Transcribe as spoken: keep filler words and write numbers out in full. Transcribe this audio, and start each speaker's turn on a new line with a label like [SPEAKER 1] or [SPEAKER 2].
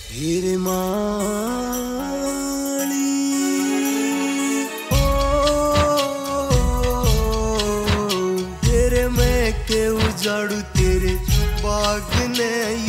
[SPEAKER 1] तेरे माली ओ तेरे मैं के उजाड़ू तेरे बाग ने